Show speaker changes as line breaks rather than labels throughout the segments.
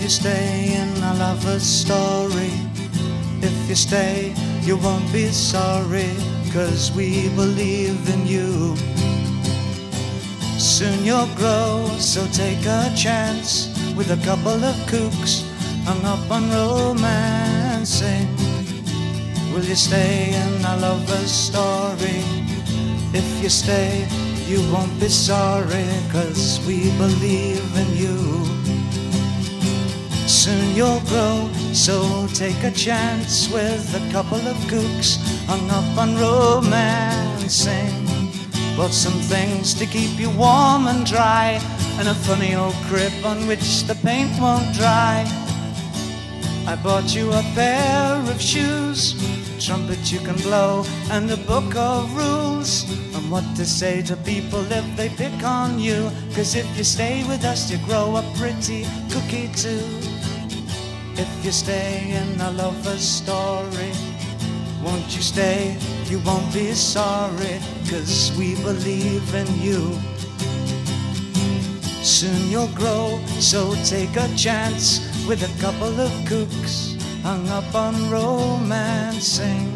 you stay in a lover's story. If you stay, you won't be sorry, 'cause we believe in you. Soon you'll grow, so take a chance with a couple of kooks hung up on romancing. Will you stay in a lover's story? If you stay, you won't be sorry, 'cause we believe in you. Soon you'll grow, so take a chance with a couple of kooks hung up on romancing. Bought some things to keep you warm and dry, and a funny old crib on which the paint won't dry. I bought you a pair of shoes, trumpet you can blow, and a book of rules on what to say to people if they pick on you. 'Cause if you stay with us, you grow up pretty cookie too. If you stay in a lover's story, won't you stay? You won't be sorry, 'cause we believe in you. Soon you'll grow, so take a chance with a couple of kooks hung up on romancing.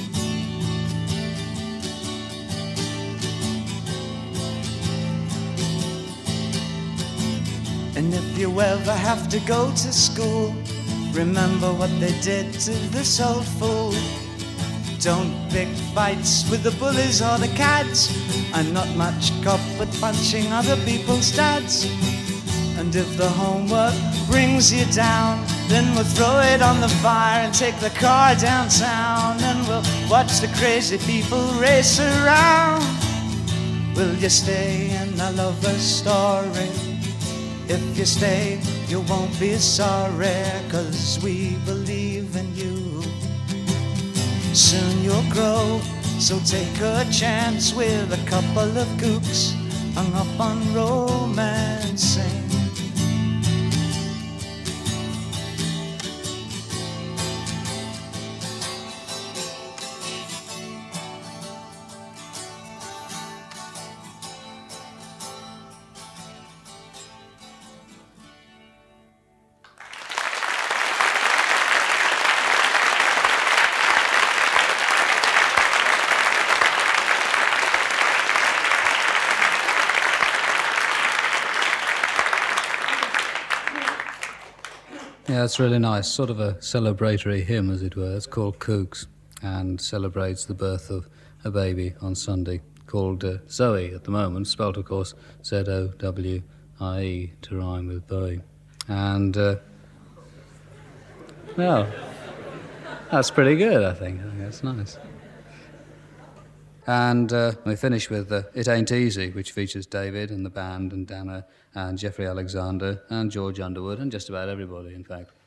And if you ever have to go to school, remember what they did to this old fool. Don't pick fights with the bullies or the cads. I'm not much cop at punching other people's dads. And if the homework brings you down, then we'll throw it on the fire and take the car downtown, and we'll watch the crazy people race around. Will you stay in a lover's story? If you stay, you won't be sorry, 'cause we believe in you. Soon you'll grow, so take a chance with a couple of kooks hung up on romancing.
Yeah, it's really nice. Sort of a celebratory hymn, as it were. It's called Kooks and celebrates the birth of a baby on Sunday called Zoe at the moment, spelt, of course, Z-O-W-I-E, to rhyme with Bowie. And, well, that's pretty good, I think. I think that's nice. And we finish with It Ain't Easy, which features David and the band and Dana and Jeffrey Alexander and George Underwood and just about everybody, in fact.